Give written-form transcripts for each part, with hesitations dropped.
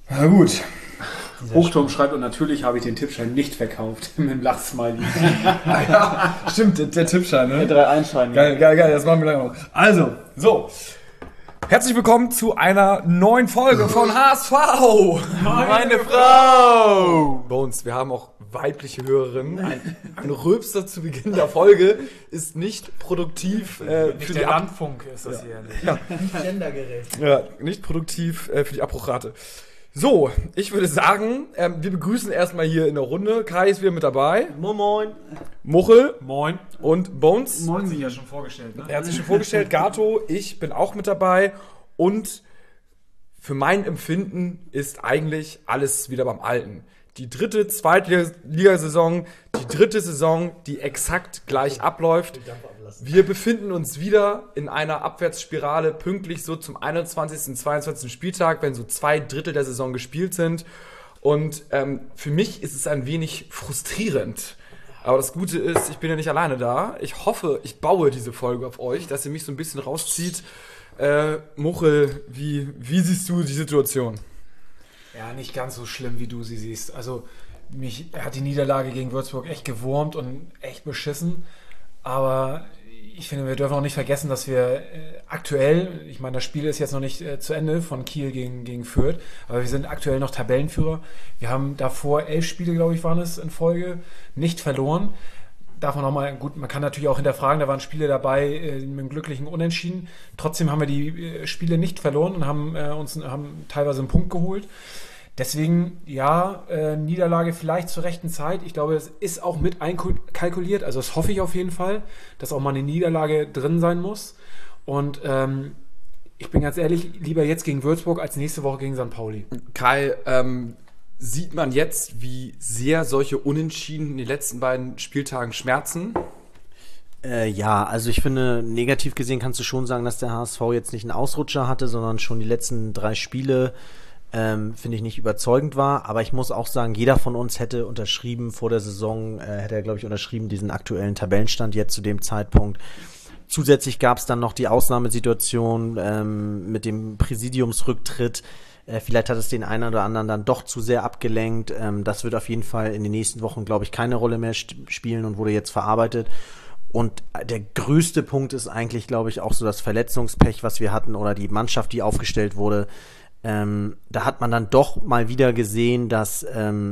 Na gut. Hochturm schreibt, und natürlich habe ich den Tippschein nicht verkauft. Mit dem Lachsmiley. Ja, stimmt, der Tippschein, ne? Der 3-1-Schein. Geil, das machen wir lange noch. Also, so. Herzlich willkommen zu einer neuen Folge von HSV. Meine Frau! Bones, wir haben auch weibliche Hörerinnen. Ein Rülpser zu Beginn der Folge ist nicht produktiv für die Landfunk ist das hier. Nicht gendergerecht. Ja, nicht produktiv für die Abbruchrate. So, ich würde sagen, wir begrüßen erstmal hier in der Runde. Kai ist wieder mit dabei. Moin. Muchel Moin. und Bones. Moin, sich ja schon vorgestellt, ne? Er hat sich schon vorgestellt. Gato, ich bin auch mit dabei. Und für mein Empfinden ist eigentlich alles wieder beim Alten. Die dritte Zweitligasaison, die dritte Saison, die exakt gleich abläuft. Wir befinden uns wieder in einer Abwärtsspirale, pünktlich so zum 21. und 22. Spieltag, wenn so 2/3 der Saison gespielt sind. Und für mich ist es ein wenig frustrierend. Aber das Gute ist, ich bin ja nicht alleine da. Ich hoffe, ich baue diese Folge auf euch, dass ihr mich so ein bisschen rauszieht. Muchel, wie siehst du die Situation? Ja, nicht ganz so schlimm, wie du sie siehst. Also, mich hat die Niederlage gegen Würzburg echt gewurmt und echt beschissen. Aber ich finde, wir dürfen auch nicht vergessen, dass wir aktuell, ich meine, das Spiel ist jetzt noch nicht zu Ende von Kiel gegen Fürth, aber wir sind aktuell noch Tabellenführer. Wir haben davor 11 Spiele, glaube ich, waren es in Folge, nicht verloren. Darf man nochmal, gut, man kann natürlich auch hinterfragen, da waren Spiele dabei mit einem glücklichen Unentschieden. Trotzdem haben wir die Spiele nicht verloren und haben teilweise einen Punkt geholt. Deswegen, ja, Niederlage vielleicht zur rechten Zeit. Ich glaube, das ist auch mit einkalkuliert. Also das hoffe ich auf jeden Fall, dass auch mal eine Niederlage drin sein muss. Und ich bin ganz ehrlich, lieber jetzt gegen Würzburg als nächste Woche gegen St. Pauli. Kai, sieht man jetzt, wie sehr solche Unentschieden in den letzten beiden Spieltagen schmerzen? Ja, also ich finde, negativ gesehen kannst du schon sagen, dass der HSV jetzt nicht einen Ausrutscher hatte, sondern schon die letzten 3 Spiele finde ich nicht überzeugend war, aber ich muss auch sagen, jeder von uns hätte unterschrieben vor der Saison, hätte er, glaube ich, unterschrieben, diesen aktuellen Tabellenstand jetzt zu dem Zeitpunkt. Zusätzlich gab es dann noch die Ausnahmesituation mit dem Präsidiumsrücktritt. Vielleicht hat es den einen oder anderen dann doch zu sehr abgelenkt. Das wird auf jeden Fall in den nächsten Wochen, glaube ich, keine Rolle mehr spielen und wurde jetzt verarbeitet. Und der größte Punkt ist eigentlich, glaube ich, auch so das Verletzungspech, was wir hatten oder die Mannschaft, die aufgestellt wurde. Da hat man dann doch mal wieder gesehen, dass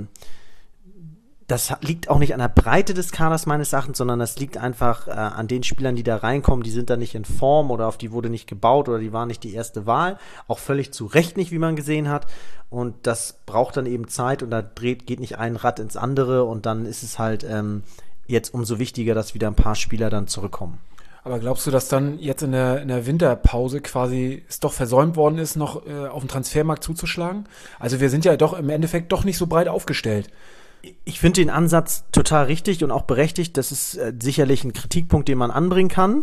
das liegt auch nicht an der Breite des Kaders meines Erachtens, sondern das liegt einfach an den Spielern, die da reinkommen, die sind da nicht in Form oder auf die wurde nicht gebaut oder die waren nicht die erste Wahl, auch völlig zu Recht nicht, wie man gesehen hat, und das braucht dann eben Zeit und da geht nicht ein Rad ins andere und dann ist es halt jetzt umso wichtiger, dass wieder ein paar Spieler dann zurückkommen. Aber glaubst du, dass dann jetzt in der Winterpause quasi es doch versäumt worden ist, noch auf den Transfermarkt zuzuschlagen? Also wir sind ja doch im Endeffekt doch nicht so breit aufgestellt. Ich finde den Ansatz total richtig und auch berechtigt. Das ist sicherlich ein Kritikpunkt, den man anbringen kann.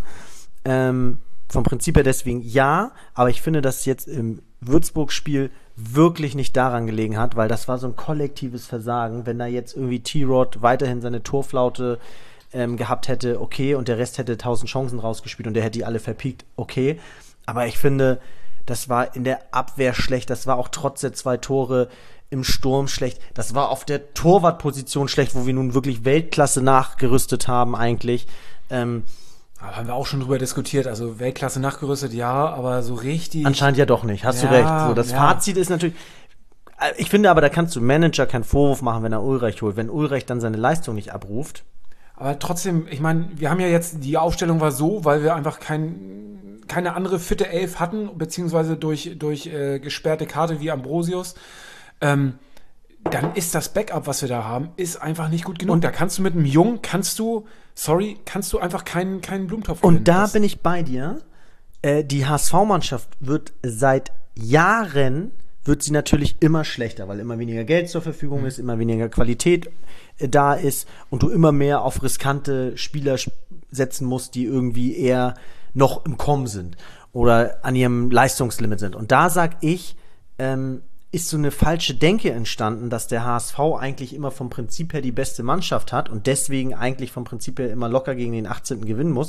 Vom Prinzip her deswegen ja, aber ich finde, dass jetzt im Würzburg-Spiel wirklich nicht daran gelegen hat, weil das war so ein kollektives Versagen. Wenn da jetzt irgendwie T-Rod weiterhin seine Torflaute gehabt hätte, okay, und der Rest hätte 1000 Chancen rausgespielt und der hätte die alle verpiekt, okay. Aber ich finde, das war in der Abwehr schlecht, das war auch trotz der 2 Tore im Sturm schlecht, das war auf der Torwartposition schlecht, wo wir nun wirklich Weltklasse nachgerüstet haben eigentlich. Aber haben wir auch schon drüber diskutiert, also Weltklasse nachgerüstet, ja, aber so richtig... Anscheinend ja doch nicht, hast du recht. So, das Fazit ist natürlich... Ich finde aber, da kannst du Manager keinen Vorwurf machen, wenn er Ulreich holt. Wenn Ulreich dann seine Leistung nicht abruft. Aber trotzdem, ich meine, wir haben ja jetzt, die Aufstellung war so, weil wir einfach keine andere fitte Elf hatten, beziehungsweise durch gesperrte Karte wie Ambrosius, dann ist das Backup, was wir da haben, ist einfach nicht gut genug. Und da kannst du mit einem Jungen, kannst du einfach keinen Blumentopf gewinnen. Und da bin ich bei dir. Die HSV-Mannschaft wird seit Jahren wird sie natürlich immer schlechter, weil immer weniger Geld zur Verfügung ist, immer weniger Qualität da ist und du immer mehr auf riskante Spieler setzen musst, die irgendwie eher noch im Kommen sind oder an ihrem Leistungslimit sind. Und da sag ich, ist so eine falsche Denke entstanden, dass der HSV eigentlich immer vom Prinzip her die beste Mannschaft hat und deswegen eigentlich vom Prinzip her immer locker gegen den 18. gewinnen muss.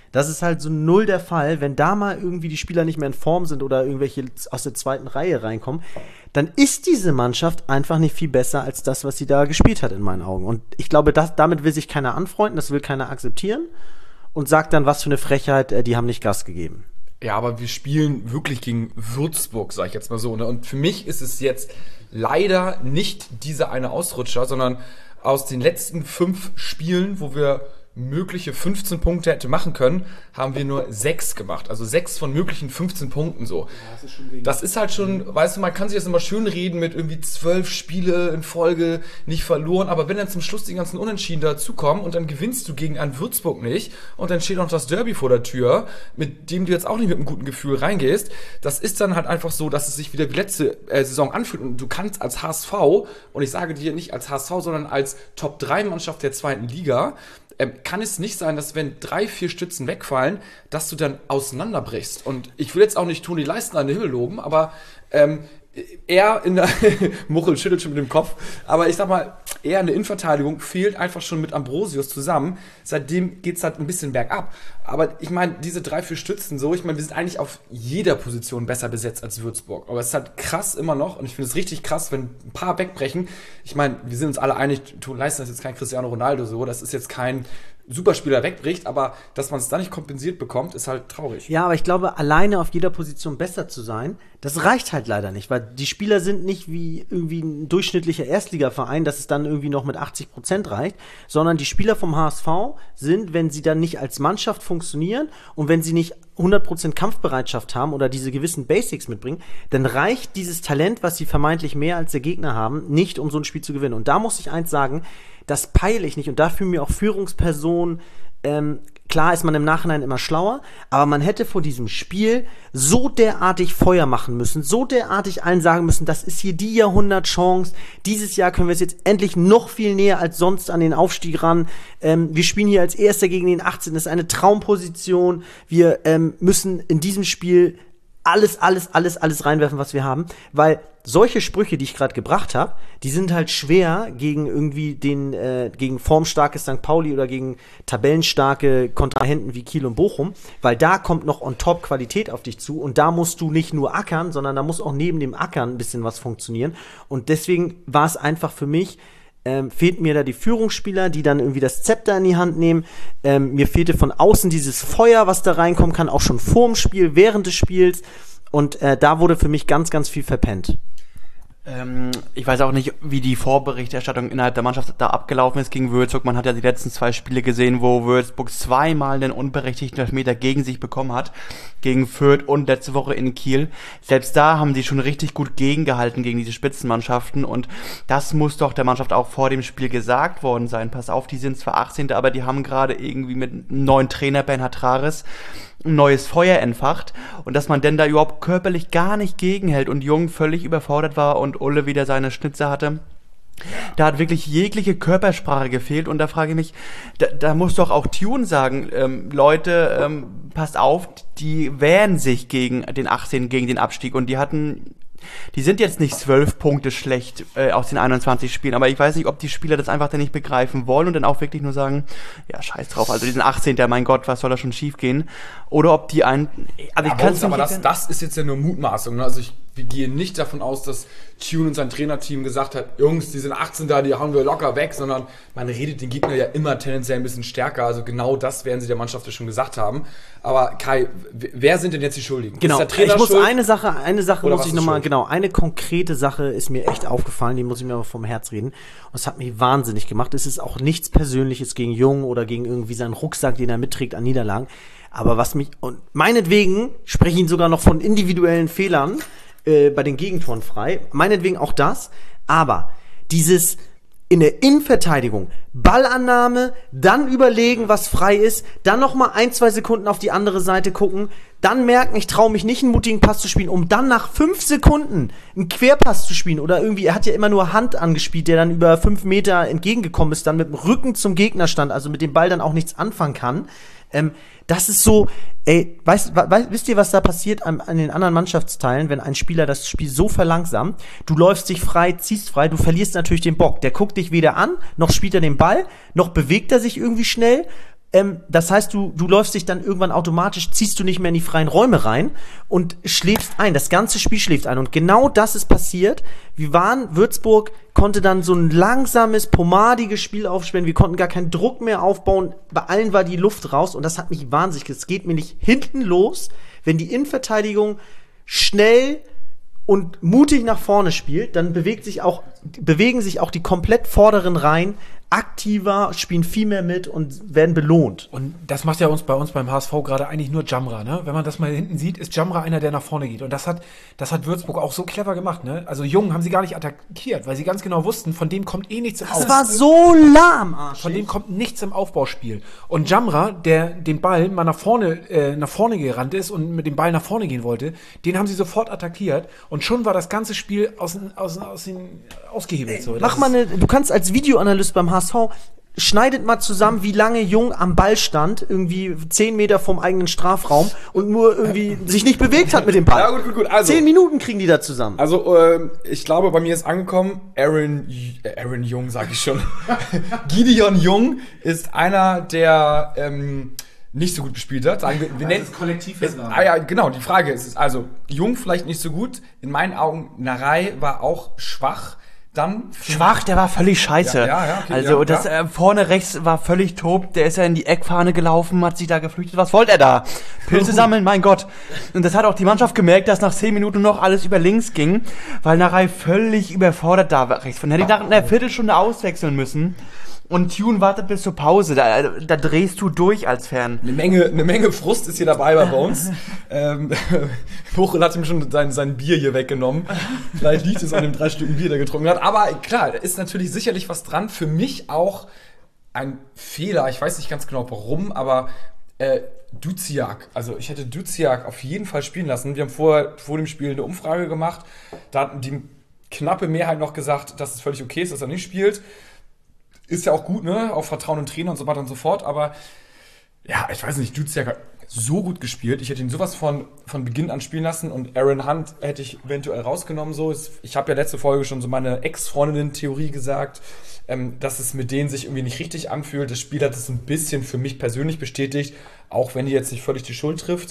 Das ist halt so null der Fall. Wenn da mal irgendwie die Spieler nicht mehr in Form sind oder irgendwelche aus der zweiten Reihe reinkommen, dann ist diese Mannschaft einfach nicht viel besser als das, was sie da gespielt hat, in meinen Augen. Und ich glaube, damit will sich keiner anfreunden, das will keiner akzeptieren und sagt dann, was für eine Frechheit, die haben nicht Gas gegeben. Ja, aber wir spielen wirklich gegen Würzburg, sag ich jetzt mal so. Ne? Und für mich ist es jetzt leider nicht dieser eine Ausrutscher, sondern aus den letzten 5 Spielen, wo wir mögliche 15 Punkte hätte machen können, haben wir nur 6 gemacht. Also 6 von möglichen 15 Punkten so. Ja, das ist halt schon, weißt du, man kann sich das immer schön reden mit irgendwie 12 Spiele in Folge nicht verloren, aber wenn dann zum Schluss die ganzen Unentschieden dazukommen und dann gewinnst du gegen einen Würzburg nicht und dann steht noch das Derby vor der Tür, mit dem du jetzt auch nicht mit einem guten Gefühl reingehst, das ist dann halt einfach so, dass es sich wieder wie letzte Saison anfühlt und du kannst als HSV, und ich sage dir nicht als HSV, sondern als Top-3-Mannschaft der 2. Liga, kann es nicht sein, dass wenn 3, 4 Stützen wegfallen, dass du dann auseinanderbrichst. Und ich will jetzt auch nicht Toni Leistner an den Himmel loben, aber er in der Muchel schüttelt schon mit dem Kopf, aber ich sag mal, er in der Innenverteidigung fehlt einfach schon mit Ambrosius zusammen. Seitdem geht's halt ein bisschen bergab. Aber ich meine, diese 3, 4 Stützen so, ich meine, wir sind eigentlich auf jeder Position besser besetzt als Würzburg. Aber es ist halt krass immer noch und ich finde es richtig krass, wenn ein paar wegbrechen. Ich meine, wir sind uns alle einig, Toni Leistner ist jetzt kein Cristiano Ronaldo so, das ist jetzt kein Superspieler wegbricht, aber dass man es da nicht kompensiert bekommt, ist halt traurig. Ja, aber ich glaube, alleine auf jeder Position besser zu sein, das reicht halt leider nicht, weil die Spieler sind nicht wie irgendwie ein durchschnittlicher Erstligaverein, dass es dann irgendwie noch mit 80% reicht, sondern die Spieler vom HSV sind, wenn sie dann nicht als Mannschaft funktionieren und wenn sie nicht 100% Kampfbereitschaft haben oder diese gewissen Basics mitbringen, dann reicht dieses Talent, was sie vermeintlich mehr als der Gegner haben, nicht, um so ein Spiel zu gewinnen. Und da muss ich eins sagen, das peile ich nicht und da fühlen mir auch Führungspersonen, klar ist man im Nachhinein immer schlauer, aber man hätte vor diesem Spiel so derartig Feuer machen müssen, so derartig allen sagen müssen, das ist hier die Jahrhundertchance, dieses Jahr können wir es jetzt endlich noch viel näher als sonst an den Aufstieg ran, wir spielen hier als Erster gegen den 18, das ist eine Traumposition, wir müssen in diesem Spiel alles reinwerfen, was wir haben, weil solche Sprüche, die ich gerade gebracht habe, die sind halt schwer gegen irgendwie gegen formstarke St. Pauli oder gegen tabellenstarke Kontrahenten wie Kiel und Bochum, weil da kommt noch on top Qualität auf dich zu und da musst du nicht nur ackern, sondern da muss auch neben dem Ackern ein bisschen was funktionieren und deswegen war es einfach für mich, fehlt mir da die Führungsspieler, die dann irgendwie das Zepter in die Hand nehmen. Mir fehlte von außen dieses Feuer, was da reinkommen kann, auch schon vorm Spiel, während des Spiels. Und da wurde für mich ganz, ganz viel verpennt. Ich weiß auch nicht, wie die Vorberichterstattung innerhalb der Mannschaft da abgelaufen ist gegen Würzburg. Man hat ja die letzten 2 Spiele gesehen, wo Würzburg 2-mal den unberechtigten Elfmeter gegen sich bekommen hat. Gegen Fürth und letzte Woche in Kiel. Selbst da haben die schon richtig gut gegengehalten gegen diese Spitzenmannschaften und das muss doch der Mannschaft auch vor dem Spiel gesagt worden sein. Pass auf, die sind zwar 18., aber die haben gerade irgendwie mit einem neuen Trainer Bernhard Trares ein neues Feuer entfacht und dass man denn da überhaupt körperlich gar nicht gegenhält und Jung völlig überfordert war und Ulle wieder seine Schnitze hatte. Da hat wirklich jegliche Körpersprache gefehlt und da frage ich mich, da muss doch auch Tune sagen, Leute, passt auf, die wehren sich gegen den 18, gegen den Abstieg und die sind jetzt nicht 12 Punkte schlecht aus den 21 Spielen, aber ich weiß nicht, ob die Spieler das einfach dann nicht begreifen wollen und dann auch wirklich nur sagen, ja, scheiß drauf, also diesen 18. Mein Gott, was soll da schon schief gehen? Oder ob die also ich kann es aber das ist jetzt ja nur Mutmaßung, ne? Also wir gehen nicht davon aus, dass Tune und sein Trainerteam gesagt hat, Jungs, die sind 18 da, die hauen wir locker weg, sondern man redet den Gegner ja immer tendenziell ein bisschen stärker. Also genau das werden sie der Mannschaft ja schon gesagt haben. Aber Kai, wer sind denn jetzt die Schuldigen? Genau, ist der Trainer ich muss schuld? eine Sache muss ich nochmal, schuld? genau, eine konkrete Sache ist mir echt aufgefallen, die muss ich mir aber vom Herz reden. Und es hat mich wahnsinnig gemacht. Es ist auch nichts Persönliches gegen Jung oder gegen irgendwie seinen Rucksack, den er mitträgt an Niederlagen. Aber und meinetwegen spreche ich ihn sogar noch von individuellen Fehlern, bei den Gegentoren frei, meinetwegen auch das, aber dieses in der Innenverteidigung, Ballannahme, dann überlegen, was frei ist, dann nochmal 1-2 Sekunden auf die andere Seite gucken, dann merken, ich traue mich nicht, einen mutigen Pass zu spielen, um dann nach 5 Sekunden einen Querpass zu spielen oder irgendwie, er hat ja immer nur Hand angespielt, der dann über 5 Meter entgegengekommen ist, dann mit dem Rücken zum Gegner stand, also mit dem Ball dann auch nichts anfangen kann. Das ist so, wisst ihr, was da passiert an den anderen Mannschaftsteilen, wenn ein Spieler das Spiel so verlangsamt? Du läufst dich frei, ziehst frei, du verlierst natürlich den Bock. Der guckt dich weder an, noch spielt er den Ball, noch bewegt er sich irgendwie schnell. Das heißt, du läufst dich dann irgendwann automatisch, ziehst du nicht mehr in die freien Räume rein und schläfst ein. Das ganze Spiel schläft ein. Und genau das ist passiert. Würzburg konnte dann so ein langsames, pomadiges Spiel aufspielen. Wir konnten gar keinen Druck mehr aufbauen. Bei allen war die Luft raus. Und das hat mich wahnsinnig, es geht mir nicht hinten los, wenn die Innenverteidigung schnell und mutig nach vorne spielt, dann bewegen sich auch die komplett vorderen Reihen aktiver, spielen viel mehr mit und werden belohnt. Und das macht ja bei uns beim HSV gerade eigentlich nur Jamra, ne? Wenn man das mal hinten sieht, ist Jamra einer, der nach vorne geht. Und das hat Würzburg auch so clever gemacht, ne? Also Jung haben sie gar nicht attackiert, weil sie ganz genau wussten, von dem kommt eh nichts im Aufbauspiel. Das war so lahmarschig. Von dem kommt nichts im Aufbauspiel. Und Jamra, der den Ball mal nach vorne gerannt ist und mit dem Ball nach vorne gehen wollte, den haben sie sofort attackiert und schon war das ganze Spiel ausgehebelt. So. Du kannst als Videoanalyst beim HSV schneidet mal zusammen, wie lange Jung am Ball stand, irgendwie 10 Meter vom eigenen Strafraum und nur irgendwie sich nicht bewegt hat mit dem Ball. Ja, gut. Also, 10 Minuten kriegen die da zusammen. Also, ich glaube, bei mir ist angekommen, Aaron Jung, sag ich schon. Gideon Jung ist einer, der nicht so gut gespielt hat. Sagen wir nennen das Kollektiv. Ja, genau, die Frage ist, also Jung vielleicht nicht so gut. In meinen Augen, Narei war auch schwach. Schwach, der war völlig scheiße. Ja, okay, also das vorne rechts war völlig tot. Der ist ja in die Eckfahne gelaufen, hat sich da geflüchtet. Was wollte er da? Pilze sammeln, mein Gott. Und das hat auch die Mannschaft gemerkt, dass nach 10 Minuten noch alles über links ging, weil Narei völlig überfordert da war rechts. Von hätte ich nach einer Viertelstunde auswechseln müssen. Und Tune wartet bis zur Pause. Da drehst du durch als Fan. Eine Menge Frust ist hier dabei bei uns. Tuchel hat ihm schon sein Bier hier weggenommen. Vielleicht liegt es an dem 3 Stücken Bier, der getrunken hat. Aber klar, da ist natürlich sicherlich was dran. Für mich auch ein Fehler. Ich weiß nicht ganz genau warum, aber Duziak. Also ich hätte Duziak auf jeden Fall spielen lassen. Wir haben vor dem Spiel eine Umfrage gemacht. Da hat die knappe Mehrheit noch gesagt, dass es völlig okay ist, dass er nicht spielt. Ist ja auch gut, ne? Auf Vertrauen und Trainer und so weiter und so fort. Aber ja, ich weiß nicht, Duziak hat so gut gespielt. Ich hätte ihn sowas von Beginn an spielen lassen und Aaron Hunt hätte ich eventuell rausgenommen. So. Ich habe ja letzte Folge schon so meine Ex-Freundinnen-Theorie gesagt, dass es mit denen sich irgendwie nicht richtig anfühlt. Das Spiel hat es ein bisschen für mich persönlich bestätigt, auch wenn die jetzt nicht völlig die Schuld trifft.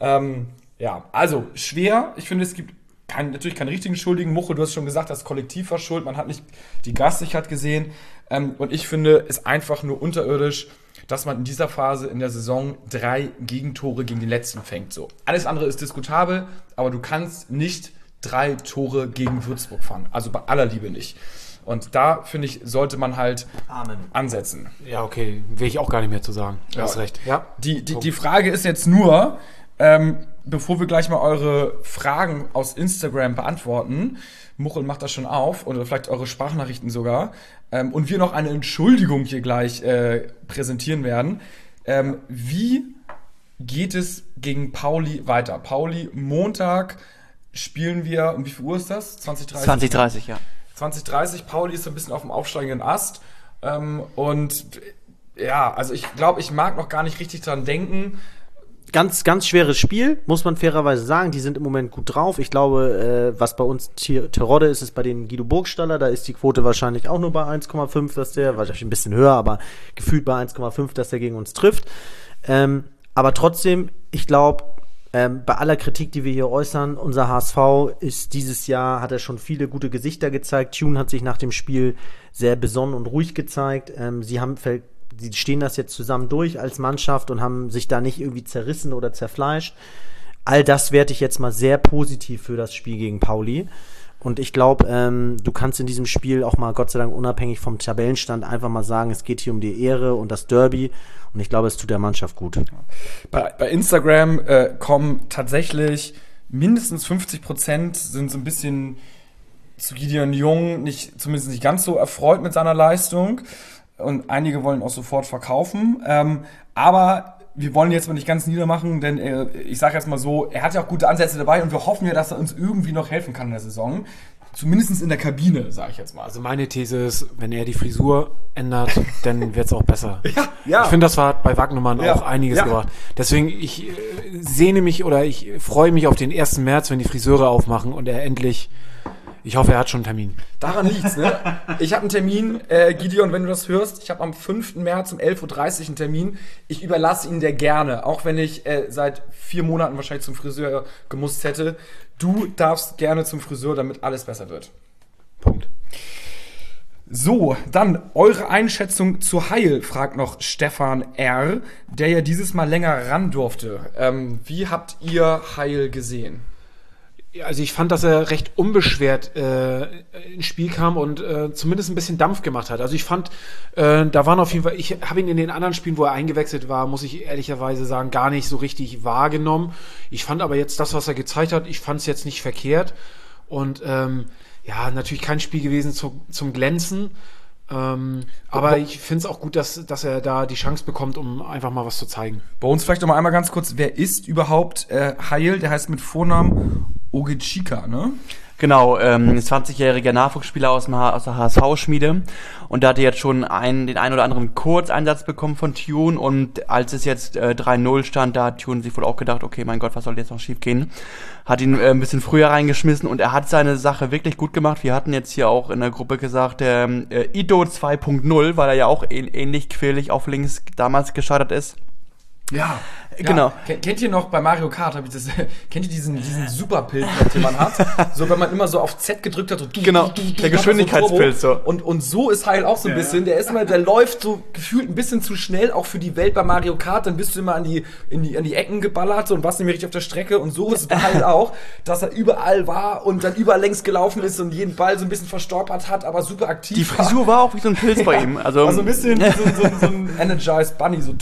Ja, also schwer. Ich finde, es gibt natürlich keine richtigen Schuldigen. Muchel, du hast schon gesagt, das Kollektiv war schuld. Man hat nicht die Gastigkeit gesehen. Und ich finde es einfach nur unterirdisch, dass man in dieser Phase in der Saison 3 Gegentore gegen den Letzten fängt. So. Alles andere ist diskutabel, aber du kannst nicht 3 Tore gegen Würzburg fangen. Also bei aller Liebe nicht. Und da, finde ich, sollte man halt ansetzen. Ja, okay. Will ich auch gar nicht mehr zu sagen. Du hast recht. Ja. Die Frage ist jetzt nur, bevor wir gleich mal eure Fragen aus Instagram beantworten, Muchel macht das schon auf, oder vielleicht eure Sprachnachrichten sogar, und wir noch eine Entschuldigung hier gleich präsentieren werden. Wie geht es gegen Pauli weiter? Pauli, Montag spielen wir, um wie viel Uhr ist das? 20:30? 20:30, ja. 20:30, Pauli ist so ein bisschen auf dem aufsteigenden Ast. Und ja, also ich glaube, ich mag noch gar nicht richtig dran denken. Ganz, ganz schweres Spiel, muss man fairerweise sagen. Die sind im Moment gut drauf. Ich glaube, was bei uns Terodde ist, ist bei den Guido Burgstaller. Da ist die Quote wahrscheinlich auch nur bei 1,5, dass der, wahrscheinlich ein bisschen höher, aber gefühlt bei 1,5, dass der gegen uns trifft. Aber trotzdem, ich glaube, bei aller Kritik, die wir hier äußern, unser HSV ist dieses Jahr, hat er schon viele gute Gesichter gezeigt. Tune hat sich nach dem Spiel sehr besonnen und ruhig gezeigt. Sie stehen das jetzt zusammen durch als Mannschaft und haben sich da nicht irgendwie zerrissen oder zerfleischt. All das werte ich jetzt mal sehr positiv für das Spiel gegen Pauli. Und ich glaube, du kannst in diesem Spiel auch mal, Gott sei Dank, unabhängig vom Tabellenstand einfach mal sagen, es geht hier um die Ehre und das Derby. Und ich glaube, es tut der Mannschaft gut. Bei Instagram kommen tatsächlich mindestens 50% sind so ein bisschen zu Gideon Jung zumindest nicht ganz so erfreut mit seiner Leistung. Und einige wollen auch sofort verkaufen. Aber wir wollen jetzt mal nicht ganz niedermachen, denn ich sage jetzt mal so, er hat ja auch gute Ansätze dabei und wir hoffen ja, dass er uns irgendwie noch helfen kann in der Saison. Zumindest in der Kabine, sage ich jetzt mal. Also meine These ist, wenn er die Frisur ändert, dann wird es auch besser. Ja. Ich finde, das war bei Wagnermann auch einiges gebracht. Deswegen, ich sehne mich oder ich freue mich auf den 1. März, wenn die Friseure aufmachen und er endlich Ich hoffe, er hat schon einen Termin. Daran liegt's, ne? Ich habe einen Termin, Gideon, wenn du das hörst. Ich habe am 5. März um 11.30 Uhr einen Termin. Ich überlasse ihn dir gerne, auch wenn ich seit 4 Monaten wahrscheinlich zum Friseur gemusst hätte. Du darfst gerne zum Friseur, damit alles besser wird. Punkt. So, dann eure Einschätzung zu Heil, fragt noch Stefan R., der ja dieses Mal länger ran durfte. Wie habt ihr Heil gesehen? Also ich fand, dass er recht unbeschwert ins Spiel kam und zumindest ein bisschen Dampf gemacht hat. Also ich fand, da waren auf jeden Fall, ich habe ihn in den anderen Spielen, wo er eingewechselt war, muss ich ehrlicherweise sagen, gar nicht so richtig wahrgenommen. Ich fand aber jetzt das, was er gezeigt hat, ich fand es jetzt nicht verkehrt. Und ja, natürlich kein Spiel gewesen zum Glänzen. Aber ich finde es auch gut, dass er da die Chance bekommt, um einfach mal was zu zeigen. Bei uns vielleicht noch mal einmal ganz kurz, wer ist überhaupt Heil? Der heißt mit Vornamen Ogechika, ne? Genau, 20-jähriger Nachwuchsspieler aus der HSV-Schmiede und da hatte jetzt schon den ein oder anderen Kurzeinsatz bekommen von Tune und als es jetzt 3-0 stand, da hat Tune sich wohl auch gedacht, okay, mein Gott, was soll jetzt noch schief gehen? Hat ihn ein bisschen früher reingeschmissen und er hat seine Sache wirklich gut gemacht. Wir hatten jetzt hier auch in der Gruppe gesagt, der Ido 2.0, weil er ja auch ähnlich quirlig auf links damals gescheitert ist. Ja, genau. Kennt ihr noch bei Mario Kart, kennt ihr diesen Superpilz, den man hat? So, wenn man immer so auf Z gedrückt hat, so genau, der Geschwindigkeitspilz so. Und so ist Heil auch so ein bisschen. Der läuft so gefühlt ein bisschen zu schnell, auch für die Welt bei Mario Kart. Dann bist du immer an die Ecken geballert und warst nämlich richtig auf der Strecke. Und so ist es bei Heil auch, dass er überall war und dann überall längs gelaufen ist und jeden Ball so ein bisschen verstolpert hat, aber super aktiv. Die Frisur war auch wie so ein Pilz bei ihm. Also ein bisschen so ein Energized Bunny, so.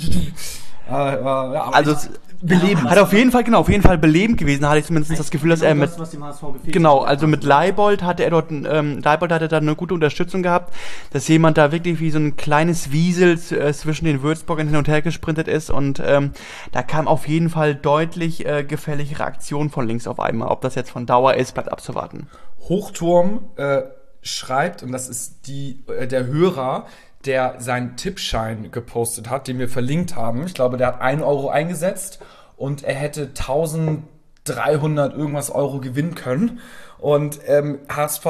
Also belebend. Hat auf jeden Fall belebend gewesen, hatte ich zumindest das Gefühl, dass er mit was dem HSV gefehlt genau, also mit Leibold hatte er dort Leibold hatte da eine gute Unterstützung gehabt, dass jemand da wirklich wie so ein kleines Wiesel zwischen den Würzburgern hin und her gesprintet ist und da kam auf jeden Fall deutlich gefährlichere Aktionen von links auf einmal. Ob das jetzt von Dauer ist, bleibt abzuwarten. Hochturm schreibt, und das ist der Hörer, der seinen Tippschein gepostet hat, den wir verlinkt haben. Ich glaube, der hat 1 Euro eingesetzt und er hätte 1300 irgendwas Euro gewinnen können. Und wenn HSV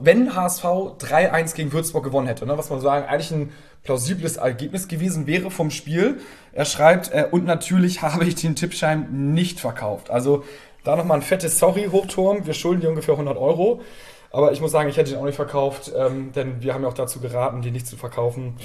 3-1 gegen Würzburg gewonnen hätte, ne, was man sagen, eigentlich ein plausibles Ergebnis gewesen wäre vom Spiel. Er schreibt, und natürlich habe ich den Tippschein nicht verkauft. Also da nochmal ein fettes Sorry, Hochturm, wir schulden dir ungefähr 100 Euro. Aber ich muss sagen, ich hätte ihn auch nicht verkauft, denn wir haben ja auch dazu geraten, den nicht zu verkaufen.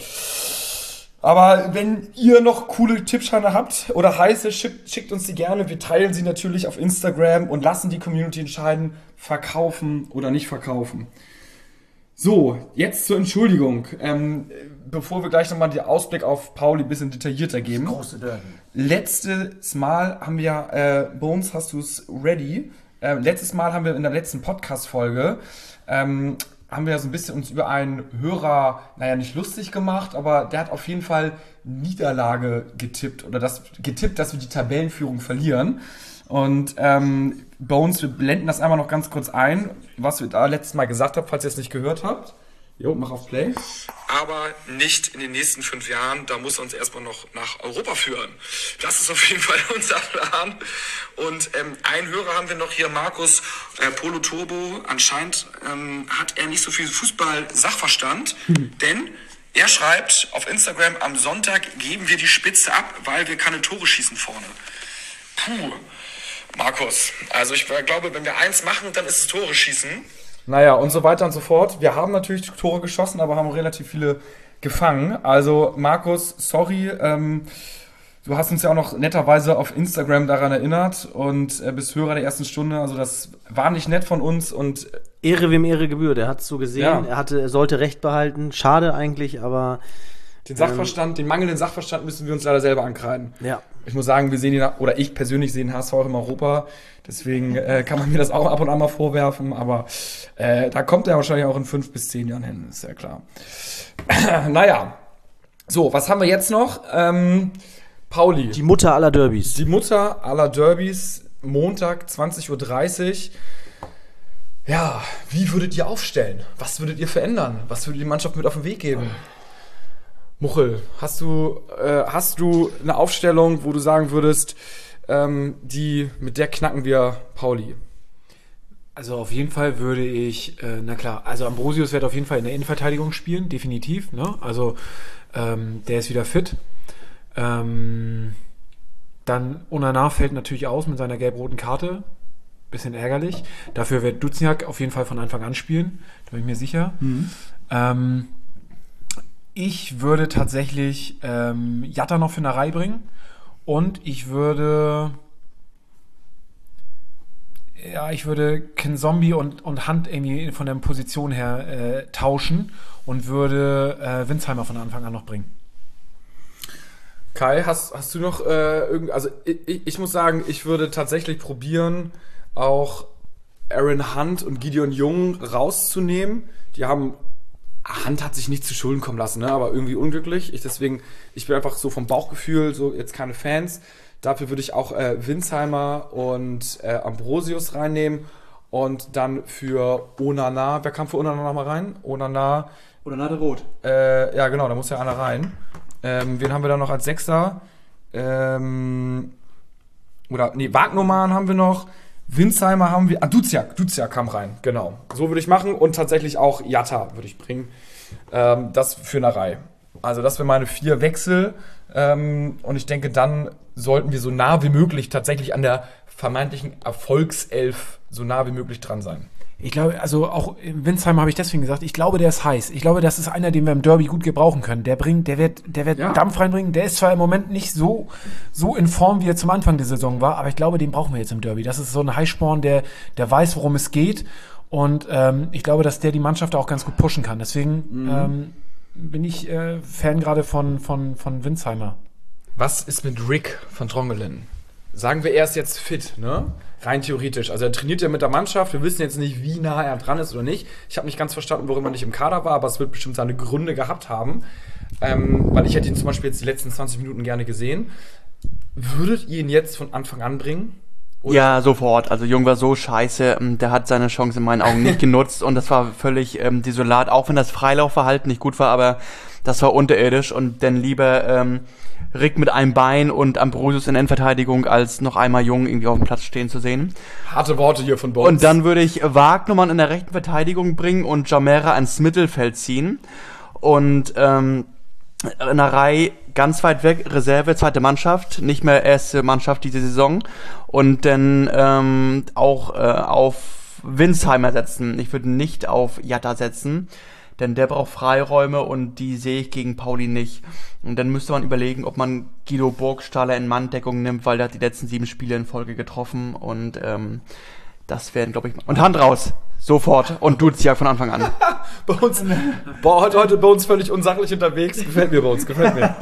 Aber wenn ihr noch coole Tippscheine habt oder heiße, schickt uns die gerne. Wir teilen sie natürlich auf Instagram und lassen die Community entscheiden, verkaufen oder nicht verkaufen. So, jetzt zur Entschuldigung. Bevor wir gleich nochmal den Ausblick auf Pauli ein bisschen detaillierter geben. Das große Derby. Letztes Mal haben wir, Bones, hast du es ready? Letztes Mal haben wir in der letzten Podcast-Folge haben wir so ein bisschen uns über einen Hörer, nicht lustig gemacht, aber der hat auf jeden Fall Niederlage getippt oder dass wir die Tabellenführung verlieren. Und Bones, wir blenden das einmal noch ganz kurz ein, was wir da letztes Mal gesagt haben, falls ihr es nicht gehört habt. Jo, mach auf Play. Aber nicht in den nächsten 5 Jahren, da muss er uns erstmal noch nach Europa führen. Das ist auf jeden Fall unser Plan. Und einen Hörer haben wir noch hier, Markus Polo Turbo. Anscheinend hat er nicht so viel Fußball-Sachverstand, denn er schreibt auf Instagram, am Sonntag geben wir die Spitze ab, weil wir keine Tore schießen vorne. Puh, Markus, also ich glaube, wenn wir eins machen, dann ist es Tore schießen. Naja, und so weiter und so fort. Wir haben natürlich Tore geschossen, aber haben relativ viele gefangen. Also, Markus, sorry, du hast uns ja auch noch netterweise auf Instagram daran erinnert und bist Hörer der ersten Stunde. Also, das war nicht nett von uns und Ehre wem Ehre gebührt. Er hat es so gesehen. Ja. Er sollte Recht behalten. Schade eigentlich, aber den mangelnden Sachverstand müssen wir uns leider selber ankreiden. Ja. Ich muss sagen, ich persönlich sehe den HSV auch in Europa. Deswegen kann man mir das auch ab und an mal vorwerfen. Aber da kommt er wahrscheinlich auch in 5 bis 10 Jahren hin, ist ja klar. Naja. So, was haben wir jetzt noch? Pauli. Die Mutter aller Derbys. Die Mutter aller Derbys, Montag, 20.30 Uhr. Ja, wie würdet ihr aufstellen? Was würdet ihr verändern? Was würdet ihr die Mannschaft mit auf den Weg geben? Muchel, hast du eine Aufstellung, wo du sagen würdest, mit der knacken wir Pauli? Also auf jeden Fall würde ich, na klar, also Ambrosius wird auf jeden Fall in der Innenverteidigung spielen, definitiv. Ne? Also der ist wieder fit. Dann Onana fällt natürlich aus mit seiner gelb-roten Karte. Bisschen ärgerlich. Dafür wird Duziak auf jeden Fall von Anfang an spielen. Da bin ich mir sicher. Ich würde tatsächlich Jatta noch für eine Reihe bringen. Und ich würde Kinzombie und Hunt irgendwie von der Position her tauschen und würde Winsheimer von Anfang an noch bringen. Kai, hast du noch also ich muss sagen, ich würde tatsächlich probieren, auch Aaron Hunt und Gideon Jung rauszunehmen. Hunt hat sich nicht zu Schulden kommen lassen, ne? Aber irgendwie unglücklich. Ich bin einfach so vom Bauchgefühl, so jetzt keine Fans. Dafür würde ich auch Winsheimer und Ambrosius reinnehmen. Und dann für Onana, wer kam für Onana nochmal rein? Onana der Rot. Ja genau, da muss ja einer rein. Wen haben wir da noch als Sechster? Wagnoman haben wir noch. Winsheimer haben wir. Duziak kam rein, genau. So würde ich machen und tatsächlich auch Jatta würde ich bringen. Das für eine Reihe. Also das wären meine 4 Wechsel. Und ich denke, dann sollten wir so nah wie möglich tatsächlich an der vermeintlichen Erfolgself so nah wie möglich dran sein. Ich glaube, also auch Winsheimer habe ich deswegen gesagt, ich glaube, der ist heiß. Ich glaube, das ist einer, den wir im Derby gut gebrauchen können. Der wird Dampf reinbringen. Der ist zwar im Moment nicht so in Form, wie er zum Anfang der Saison war, aber ich glaube, den brauchen wir jetzt im Derby. Das ist so ein Heißsporn, der weiß, worum es geht. Und ich glaube, dass der die Mannschaft auch ganz gut pushen kann. Deswegen bin ich Fan gerade von Winsheimer. Was ist mit Rick von Drongelen? Sagen wir, er ist jetzt fit, ne? Rein theoretisch. Also er trainiert ja mit der Mannschaft. Wir wissen jetzt nicht, wie nah er dran ist oder nicht. Ich habe nicht ganz verstanden, warum er nicht im Kader war, aber es wird bestimmt seine Gründe gehabt haben. Weil ich hätte ihn zum Beispiel jetzt die letzten 20 Minuten gerne gesehen. Würdet ihr ihn jetzt von Anfang an bringen? Oder? Ja, sofort. Also Jung war so scheiße, der hat seine Chance in meinen Augen nicht genutzt und das war völlig desolat, auch wenn das Freilaufverhalten nicht gut war, aber das war unterirdisch und dann lieber Rick mit einem Bein und Ambrosius in Endverteidigung, als noch einmal Jung irgendwie auf dem Platz stehen zu sehen. Harte Worte hier von Bones. Und dann würde ich Wagnermann in der rechten Verteidigung bringen und Jamera ans Mittelfeld ziehen. Und in der Reihe ganz weit weg, Reserve, zweite Mannschaft, nicht mehr erste Mannschaft diese Saison. Und dann auch auf Winsheimer setzen. Ich würde nicht auf Jatta setzen, denn der braucht Freiräume und die sehe ich gegen Pauli nicht. Und dann müsste man überlegen, ob man Guido Burgstaller in Manndeckung nimmt, weil der hat die letzten 7 Spiele in Folge getroffen und das werden, glaube ich... Und Hand raus! Sofort. Und Duziak von Anfang an. Bei uns, heute bei uns völlig unsachlich unterwegs. Gefällt mir bei uns, gefällt mir.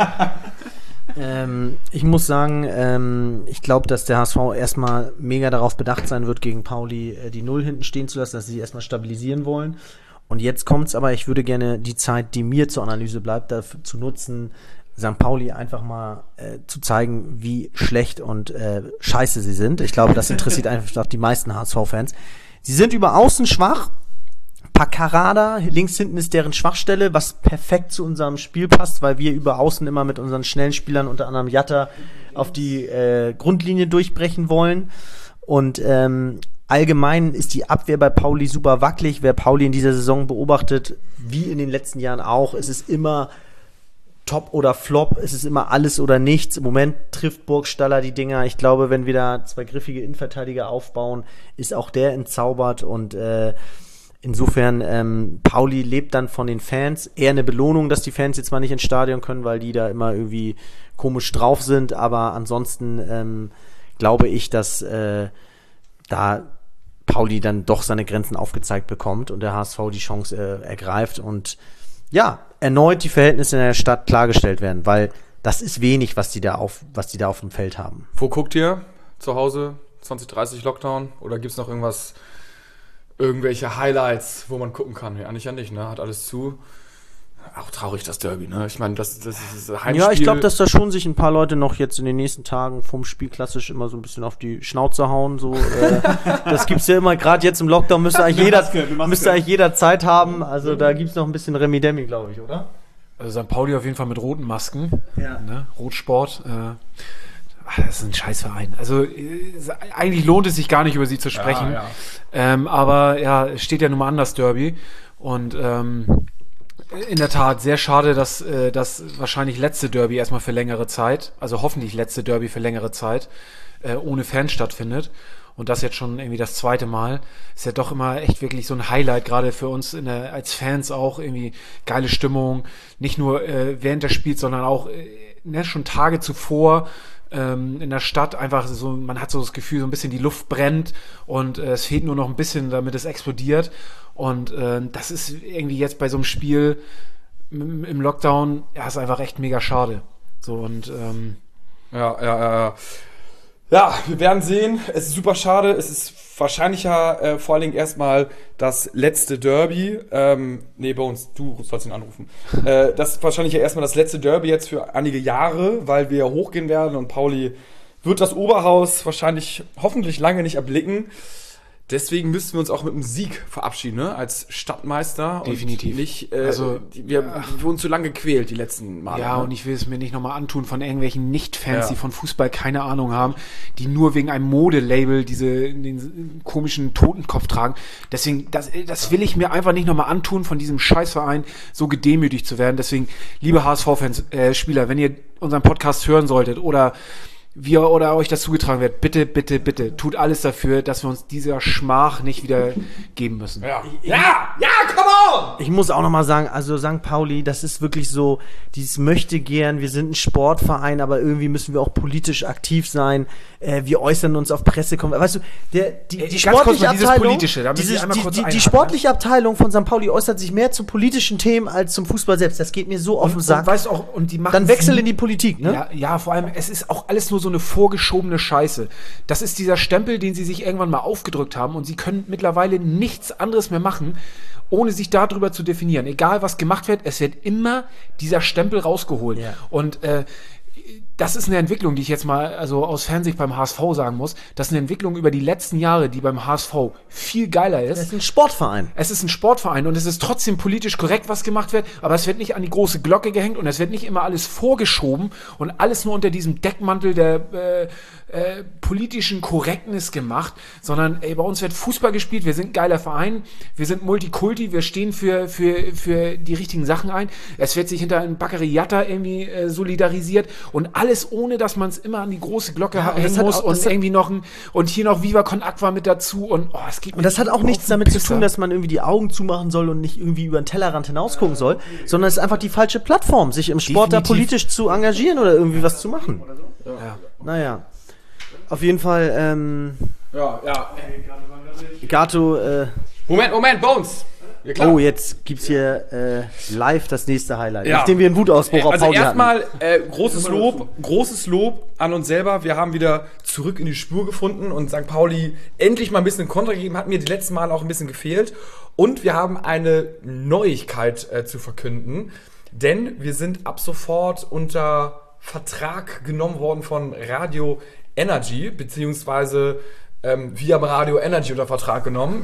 Ich muss sagen, ich glaube, dass der HSV erstmal mega darauf bedacht sein wird, gegen Pauli die 0 hinten stehen zu lassen, dass sie erstmal stabilisieren wollen. Und jetzt kommt's aber, ich würde gerne die Zeit, die mir zur Analyse bleibt, dafür zu nutzen, St. Pauli einfach mal zu zeigen, wie schlecht und scheiße sie sind. Ich glaube, das interessiert einfach die meisten HSV-Fans. Sie sind über außen schwach. Paccarada, links hinten ist deren Schwachstelle, was perfekt zu unserem Spiel passt, weil wir über außen immer mit unseren schnellen Spielern, unter anderem Jatta, auf die Grundlinie durchbrechen wollen. Und allgemein ist die Abwehr bei Pauli super wackelig. Wer Pauli in dieser Saison beobachtet, wie in den letzten Jahren auch, es ist immer Top oder Flop, es ist immer alles oder nichts. Im Moment trifft Burgstaller die Dinger. Ich glaube, wenn wir da 2 griffige Innenverteidiger aufbauen, ist auch der entzaubert und insofern, Pauli lebt dann von den Fans. Eher eine Belohnung, dass die Fans jetzt mal nicht ins Stadion können, weil die da immer irgendwie komisch drauf sind, aber ansonsten glaube ich, dass da Pauli dann doch seine Grenzen aufgezeigt bekommt und der HSV die Chance ergreift und ja, erneut die Verhältnisse in der Stadt klargestellt werden, weil das ist wenig, was die da auf dem Feld haben. Wo guckt ihr? Zu Hause? 2030 Lockdown? Oder gibt's noch irgendwelche Highlights, wo man gucken kann? Ja, eigentlich ja nicht, ne? Hat alles zu. Auch traurig, das Derby, ne? Ich meine, das ist das Heimspiel. Ja, ich glaube, dass da schon sich ein paar Leute noch jetzt in den nächsten Tagen vom Spiel klassisch immer so ein bisschen auf die Schnauze hauen. So, das gibt's ja immer, gerade jetzt im Lockdown müsste eigentlich jeder Zeit haben. Also da gibt's noch ein bisschen Remi-Demi, glaube ich, oder? Also St. Pauli auf jeden Fall mit roten Masken. Ja. Ne? Rotsport. das ist ein Scheißverein. Also eigentlich lohnt es sich gar nicht, über sie zu sprechen. Aber ja, es steht ja nun mal an, das Derby. Und in der Tat sehr schade, dass das wahrscheinlich letzte Derby erstmal für längere Zeit, also hoffentlich letzte Derby für längere Zeit, ohne Fans stattfindet. Und das jetzt schon irgendwie das zweite Mal. Ist ja doch immer echt wirklich so ein Highlight, gerade für uns als Fans auch. Irgendwie geile Stimmung. Nicht nur während des Spiels, sondern auch schon Tage zuvor in der Stadt. Einfach so, man hat so das Gefühl, so ein bisschen die Luft brennt und es fehlt nur noch ein bisschen, damit es explodiert. Und das ist irgendwie jetzt bei so einem Spiel im Lockdown, ja, ist einfach echt mega schade. So und Ja, wir werden sehen. Es ist super schade. Es ist wahrscheinlich vor allen Dingen erstmal das letzte Derby. Bei uns, du sollst ihn anrufen. Das ist wahrscheinlich erstmal das letzte Derby jetzt für einige Jahre, weil wir hochgehen werden und Pauli wird das Oberhaus wahrscheinlich hoffentlich lange nicht erblicken. Deswegen müssten wir uns auch mit einem Sieg verabschieden, ne? Als Stadtmeister. Definitiv. Und nicht, wir wurden zu lange gequält die letzten Male. Ja, ne? Und ich will es mir nicht nochmal antun von irgendwelchen Nicht-Fans, die von Fußball keine Ahnung haben, die nur wegen einem Modelabel den komischen Totenkopf tragen. Deswegen, das will ich mir einfach nicht nochmal antun, von diesem Scheißverein so gedemütigt zu werden. Deswegen, liebe HSV-Fans, Spieler, wenn ihr unseren Podcast hören solltet oder euch das zugetragen wird, bitte, bitte, bitte, tut alles dafür, dass wir uns dieser Schmach nicht wieder geben müssen. Come on! Ich muss auch nochmal sagen, also St. Pauli, das ist wirklich so, dieses möchte gern, wir sind ein Sportverein, aber irgendwie müssen wir auch politisch aktiv sein. Wir äußern uns auf Pressekonferenzen. Weißt du, die sportliche Abteilung, die sportliche Abteilung von St. Pauli äußert sich mehr zu politischen Themen als zum Fußball selbst. Das geht mir so auf den Sack. Und weißt du auch, und die machen dann wechsel in die Politik, ne? Ja, vor allem, es ist auch alles nur so eine vorgeschobene Scheiße. Das ist dieser Stempel, den sie sich irgendwann mal aufgedrückt haben und sie können mittlerweile nichts anderes mehr machen, ohne sich darüber zu definieren. Egal, was gemacht wird, es wird immer dieser Stempel rausgeholt. Ja. Und das ist eine Entwicklung, die ich jetzt mal also aus Fansicht beim HSV sagen muss. Das ist eine Entwicklung über die letzten Jahre, die beim HSV viel geiler ist. Es ist ein Sportverein. Es ist ein Sportverein und es ist trotzdem politisch korrekt, was gemacht wird, aber es wird nicht an die große Glocke gehängt und es wird nicht immer alles vorgeschoben und alles nur unter diesem Deckmantel der politischen Korrektness gemacht, sondern bei uns wird Fußball gespielt, wir sind ein geiler Verein, wir sind Multikulti, wir stehen für die richtigen Sachen ein, es wird sich hinter einem Baccariata irgendwie solidarisiert und alles ohne, dass man es immer an die große Glocke hängen muss und irgendwie noch und hier noch Viva Con Aqua mit dazu und es geht mir. Und das hat auch nichts damit zu tun, dass man irgendwie die Augen zumachen soll und nicht irgendwie über den Tellerrand hinausgucken soll, sondern es ist einfach die falsche Plattform, sich im Sport da politisch zu engagieren oder irgendwie was zu machen. Ja. Naja. Auf jeden Fall, Gato, Moment, Bones! Ja, klar. Oh, jetzt gibt's hier live das nächste Highlight, nachdem wir einen Wutausbruch auf Pauli hatten. Also erstmal großes Lob an uns selber. Wir haben wieder zurück in die Spur gefunden und St. Pauli endlich mal ein bisschen Kontra gegeben. Hat mir die letzten Male auch ein bisschen gefehlt. Und wir haben eine Neuigkeit zu verkünden, denn wir sind ab sofort unter Vertrag genommen worden von Radio Energy, beziehungsweise wir haben Radio Energy unter Vertrag genommen.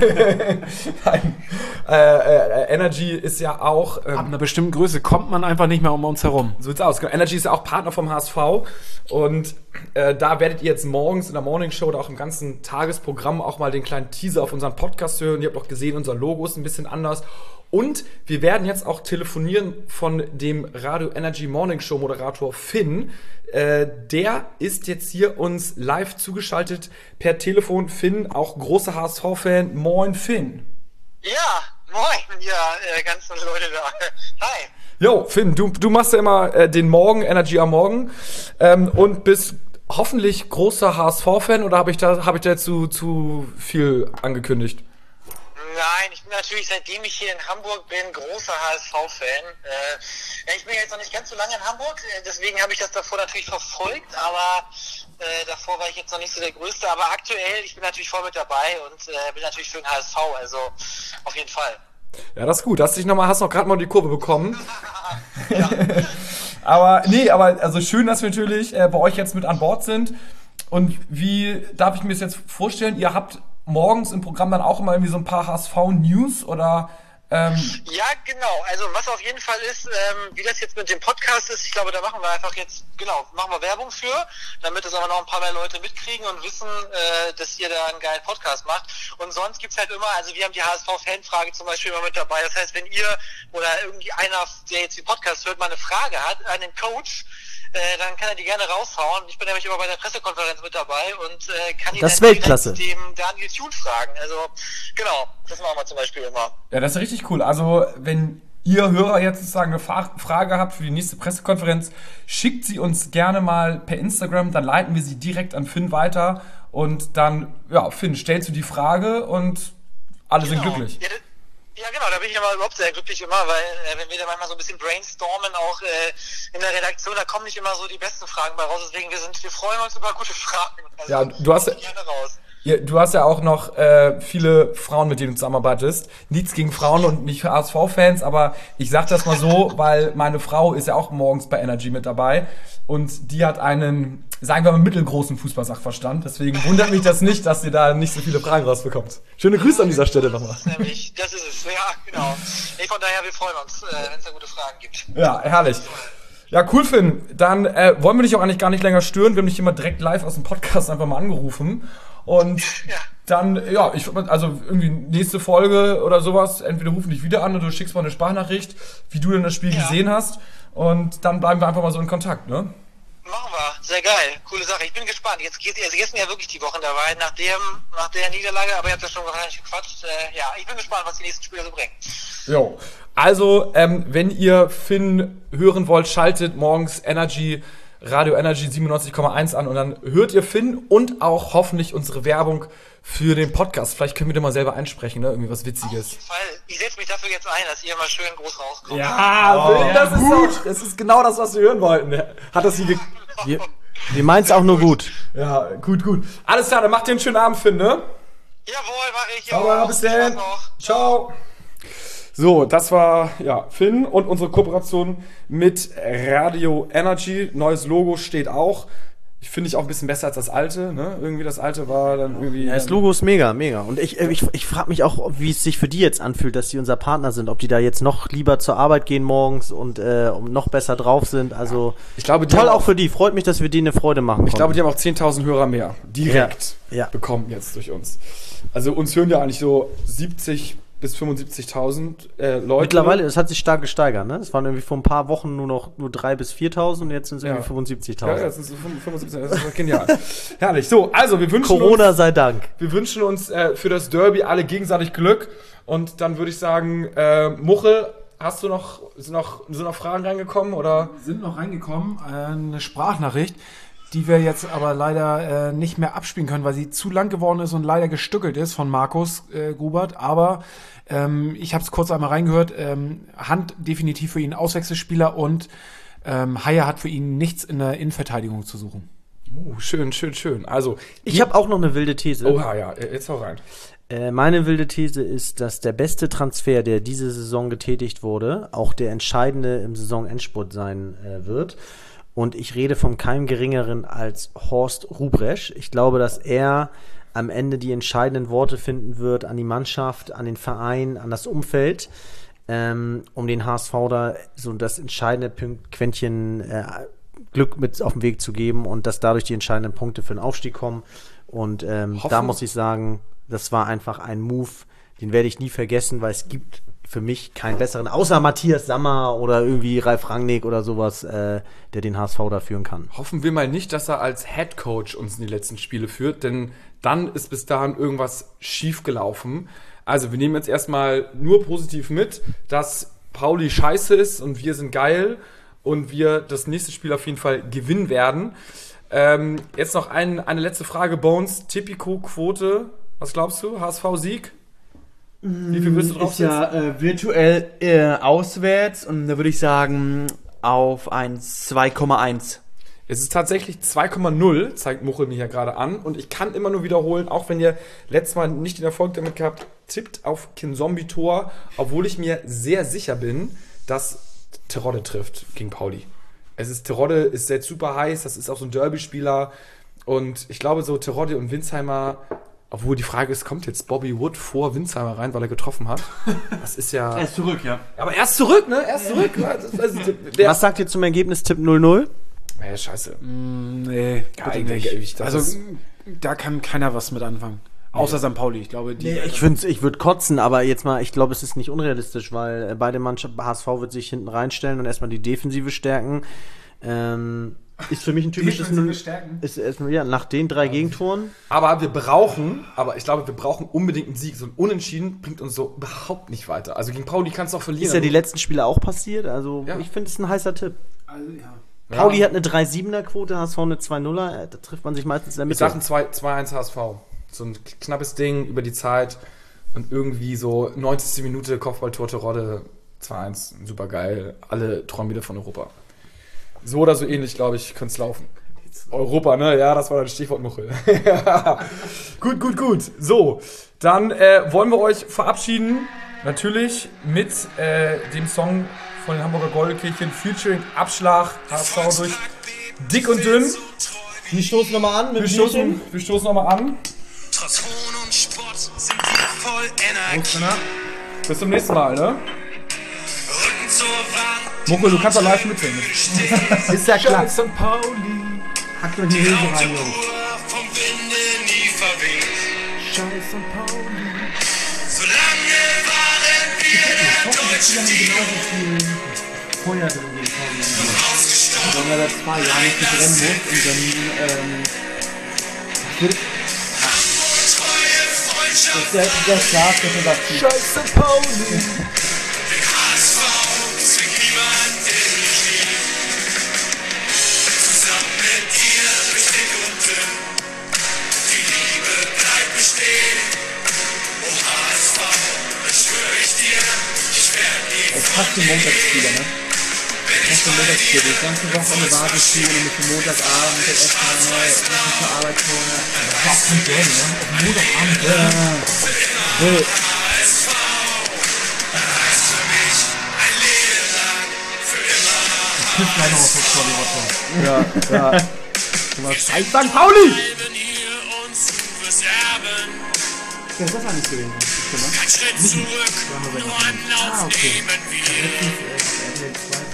Energy ist ja auch... ab einer bestimmten Größe kommt man einfach nicht mehr um uns herum. So sieht's aus. Energy ist ja auch Partner vom HSV und da werdet ihr jetzt morgens in der Morning Show oder auch im ganzen Tagesprogramm auch mal den kleinen Teaser auf unseren Podcast hören. Ihr habt auch gesehen, unser Logo ist ein bisschen anders. Und wir werden jetzt auch telefonieren von dem Radio Energy Morning Show Moderator Finn. Der ist jetzt hier uns live zugeschaltet per Telefon. Finn, auch großer HSV-Fan. Moin, Finn. Ja, moin, ganzen Leute da. Hi. Jo, Finn, du machst ja immer den Morgen, Energy am Morgen und bist hoffentlich großer HSV-Fan oder habe ich da jetzt zu viel angekündigt? Nein, ich bin natürlich, seitdem ich hier in Hamburg bin, großer HSV-Fan. Ich bin jetzt noch nicht ganz so lange in Hamburg, deswegen habe ich das davor natürlich verfolgt, aber davor war ich jetzt noch nicht so der Größte. Aber aktuell, ich bin natürlich voll mit dabei und bin natürlich für den HSV, also auf jeden Fall. Ja, das ist gut. Hast noch gerade mal die Kurve bekommen. Ja. aber also schön, dass wir natürlich bei euch jetzt mit an Bord sind. Und wie darf ich mir das jetzt vorstellen? Ihr habt morgens im Programm dann auch immer irgendwie so ein paar HSV-News oder Ja, genau. Also was auf jeden Fall ist, wie das jetzt mit dem Podcast ist, ich glaube, da machen wir einfach jetzt, machen wir Werbung für, damit es aber noch ein paar mehr Leute mitkriegen und wissen, dass ihr da einen geilen Podcast macht. Und sonst gibt's halt immer, also wir haben die HSV-Fanfrage zum Beispiel immer mit dabei. Das heißt, wenn ihr oder irgendwie einer, der jetzt den Podcast hört, mal eine Frage hat an den Coach, dann kann er die gerne raushauen. Ich bin nämlich immer bei der Pressekonferenz mit dabei und kann ihn Das ist dann Weltklasse. direkt dem Daniel Thune fragen. Also genau, das machen wir zum Beispiel immer. Ja, das ist richtig cool. Also, wenn ihr Hörer jetzt sozusagen eine Frage habt für die nächste Pressekonferenz, schickt sie uns gerne mal per Instagram, dann leiten wir sie direkt an Finn weiter und dann, ja, Finn, stellst du die Frage und alle sind glücklich. Ja, genau, da bin ich aber überhaupt sehr glücklich immer, weil wenn wir da manchmal so ein bisschen brainstormen, auch in der Redaktion, da kommen nicht immer so die besten Fragen bei raus, deswegen wir freuen uns über gute Fragen. Also, Ja, du hast gerne raus. Ja, du hast ja auch noch viele Frauen, mit denen du zusammenarbeitest. Nichts gegen Frauen und nicht für HSV-Fans, aber ich sag das mal so, weil meine Frau ist ja auch morgens bei Energy mit dabei und die hat einen, sagen wir mal, mittelgroßen Fußballsachverstand. Deswegen wundert mich das nicht, dass ihr da nicht so viele Fragen rausbekommt. Schöne Grüße an dieser Stelle nochmal. Das ist es, ja, genau. Hey, von daher, wir freuen uns, wenn es da gute Fragen gibt. Ja, herrlich. Ja, cool, Finn. Dann wollen wir dich auch eigentlich gar nicht länger stören. Wir haben dich immer direkt live aus dem Podcast einfach mal angerufen. Und dann, ja, also irgendwie nächste Folge oder sowas, entweder rufen dich wieder an oder du schickst mal eine Sprachnachricht, wie du denn das Spiel gesehen hast. Und dann bleiben wir einfach mal so in Kontakt, ne? Machen wir. Sehr geil. Coole Sache. Ich bin gespannt. Jetzt sind ja wirklich die Wochen dabei, nach der Niederlage, aber ihr habt ja schon gar nicht gequatscht. Ja, ich bin gespannt, was die nächsten Spiele so bringen. Jo. Also, wenn ihr Finn hören wollt, schaltet morgens Radio Energy 97,1 an und dann hört ihr Finn und auch hoffentlich unsere Werbung für den Podcast. Vielleicht können wir da mal selber einsprechen, ne? Irgendwie was Witziges. Auf jeden Fall. Ich setze mich dafür jetzt ein, dass ihr mal schön groß rauskommt. Ja, Finn, das ist gut. Das ist genau das, was wir hören wollten. Hat das hier Wir meinen es auch nur gut. Ja, gut. Alles klar, dann macht ihr einen schönen Abend, Finn, ne? Jawohl, mach ich. Ciao, bis dann. Ciao. So, das war Finn und unsere Kooperation mit Radio Energy. Neues Logo steht auch. Finde ich auch ein bisschen besser als das alte. Ne? Irgendwie das alte war dann irgendwie... Ja, das Logo ist mega. Und ich frage mich auch, wie es sich für die jetzt anfühlt, dass die unser Partner sind. Ob die da jetzt noch lieber zur Arbeit gehen morgens und noch besser drauf sind. Also ich glaube, toll auch für die. Freut mich, dass wir denen eine Freude machen Ich glaube, die haben auch 10.000 Hörer mehr direkt Ja. bekommen jetzt durch uns. Also uns hören ja eigentlich so 70 bis 75.000 Leute. Mittlerweile, es hat sich stark gesteigert, ne? Es waren irgendwie vor ein paar Wochen nur 3.000 bis 4.000 und jetzt sind es irgendwie 75.000. Ja, jetzt sind es 75.000, das ist genial. Herrlich. So, also wir wünschen Corona sei Dank. Wir wünschen uns für das Derby alle gegenseitig Glück und dann würde ich sagen, Muchel, sind noch Fragen reingekommen oder? Sind noch reingekommen, eine Sprachnachricht, die wir jetzt aber leider nicht mehr abspielen können, weil sie zu lang geworden ist und leider gestückelt ist von Markus Grubert. Aber ich habe es kurz einmal reingehört. Hand definitiv für ihn Auswechselspieler und Haier hat für ihn nichts in der Innenverteidigung zu suchen. Schön. Also Ich habe auch noch eine wilde These. Oha, ja, jetzt hau rein. Meine wilde These ist, dass der beste Transfer, der diese Saison getätigt wurde, auch der entscheidende im Saisonendspurt sein wird. Und ich rede vom keinem Geringeren als Horst Ruprecht. Ich glaube, dass er am Ende die entscheidenden Worte finden wird an die Mannschaft, an den Verein, an das Umfeld, um den HSV da so das entscheidende Quäntchen Glück mit auf den Weg zu geben und dass dadurch die entscheidenden Punkte für den Aufstieg kommen. Und da muss ich sagen, das war einfach ein Move, den werde ich nie vergessen, weil es gibt für mich keinen besseren, außer Matthias Sammer oder irgendwie Ralf Rangnick oder sowas, der den HSV da führen kann. Hoffen wir mal nicht, dass er als Headcoach uns in die letzten Spiele führt, denn dann ist bis dahin irgendwas schief gelaufen. Also wir nehmen jetzt erstmal nur positiv mit, dass Pauli scheiße ist und wir sind geil und wir das nächste Spiel auf jeden Fall gewinnen werden. Jetzt noch eine letzte Frage, Bones. Tipico-Quote, was glaubst du? HSV-Sieg? Wie viel willst du drauf Ist ja virtuell auswärts und da würde ich sagen auf ein 2,1. Es ist tatsächlich 2,0, zeigt Muchel mir hier gerade an. Und ich kann immer nur wiederholen, auch wenn ihr letztes Mal nicht den Erfolg damit gehabt, tippt auf Kinzombie-Tor, obwohl ich mir sehr sicher bin, dass Terodde trifft gegen Pauli. Terodde ist jetzt super heiß, das ist auch so ein Derby-Spieler. Und ich glaube, so Terodde und Winsheimer Obwohl die Frage ist, kommt jetzt Bobby Wood vor Winsheimer rein, weil er getroffen hat? Das ist ja... Er ist zurück, ja. Aber er ist zurück, ne? Er ist zurück. Was sagt ihr zum Ergebnistipp 0-0? Ey, scheiße. Nee, bitte Eigentlich, nicht. Also, da kann keiner was mit anfangen. Außer St. Pauli. Ich glaube, Ich würde kotzen, aber jetzt mal, ich glaube, es ist nicht unrealistisch, weil beide Mannschaften, HSV wird sich hinten reinstellen und erstmal die Defensive stärken. Ist für mich ein typisches ist erstmal, ja, nach den 3 Gegentoren. Aber ich glaube, wir brauchen unbedingt einen Sieg. So ein Unentschieden bringt uns so überhaupt nicht weiter. Also gegen Pauli kannst du auch verlieren. Ist ja die letzten Spiele auch passiert, also ich finde es ein heißer Tipp. Also, ja. Pauli hat eine 3-7er-Quote, HSV eine 2-0er, da trifft man sich meistens in der Mitte. Ich sag ein 2-1 HSV. So ein knappes Ding über die Zeit und irgendwie so 90. Minute Kopfballtor Terodde 2-1, super geil. Alle träumen wieder von Europa. So oder so ähnlich, glaube ich, könnte es laufen. Europa, ne? Ja, das war das Stichwort Muchel. Gut. So, dann wollen wir euch verabschieden. Natürlich mit dem Song von den Hamburger Goldkirchen, featuring Abschlag, HSV durch dick und dünn. Wir stoßen nochmal an mit Wir stoßen nochmal an. Trotz Hohn und Spott sind wir voll Energie. Bis zum nächsten Mal, ne? Rücken zur Wand. Muchel, du kannst doch live mitsingen. Ist ja klar. St. Pauli. Hack mir die Hülse rein, Laute Jungs. Uhr vom Winde nie verweht. Scheiß St. Pauli. Solange waren wir der deutsche Team. Feuer drin gehen. Ausgestorben. Wenn er da 2 Jahre nicht rennen muss und dann Treue Freundschaft. der Schlaf, der sagt, Scheiß St. Pauli. Den HSV zwingt niemand in die Knie. Zusammen mit dir durch dick und dünn. Die Liebe bleibt bestehen. Oh HSV, das schwöre ich dir, ich werde nie es passt zum Montagsspieler, ne? Das zum Montagsspiel. Das ganze Wochenende wartest du und mit dem Montagabend jetzt erstmal neu zur Arbeit kommen. Was mit der, ne? Auf Montagabend, ja. HSV. Heißt für mich ein Leben lang, für immer. Tippt gleich noch was vor die Rotte. Ja. Scheiß St. Pauli! Bleiben hier und du wirst erben. Ja, das war nicht gewesen. Kein Schritt zurück, nur einen Lauf nehmen wir.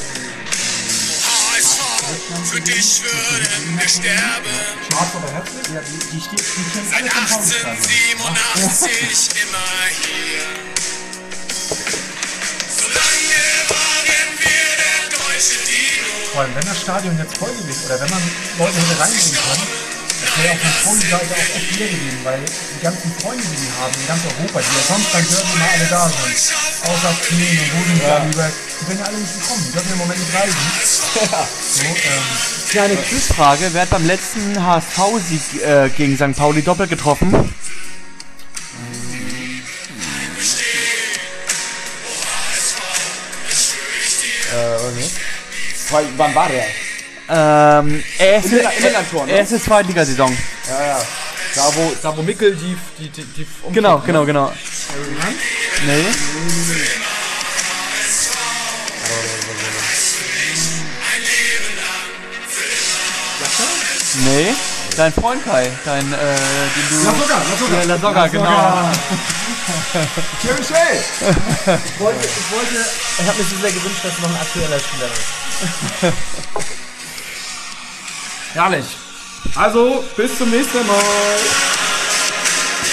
HSV, für dich würden wir sterben. Schwarz oder herzlich? Ja, die steht Seit 1887 immer hier. Solange waren wir der deutsche Dino. Vor allem, wenn das Stadion jetzt voll gewesen oder wenn man Leute hätte reingehen können, das wäre auf der Pauli-Seite auch echt leer gewesen, weil die ganzen Freunde, die die haben, in ganz Europa, die ja sonst beim Derby immer alle da sind, außer Kleen und Rosenberg, die werden ja alle nicht gekommen, die dürfen im Moment nicht reisen. Kleine Quizfrage, wer hat beim letzten HSV-Sieg gegen St. Pauli doppelt getroffen? Wann war der? Erste Zweitligasaison. Ja. Da wo Mickel die Genau. Nee. Nee, dein Freund Kai, den du... La Soga, genau. Ich habe mir so sehr gewünscht, dass noch ein aktueller Spieler ist. Herrlich. Also, bis zum nächsten Mal.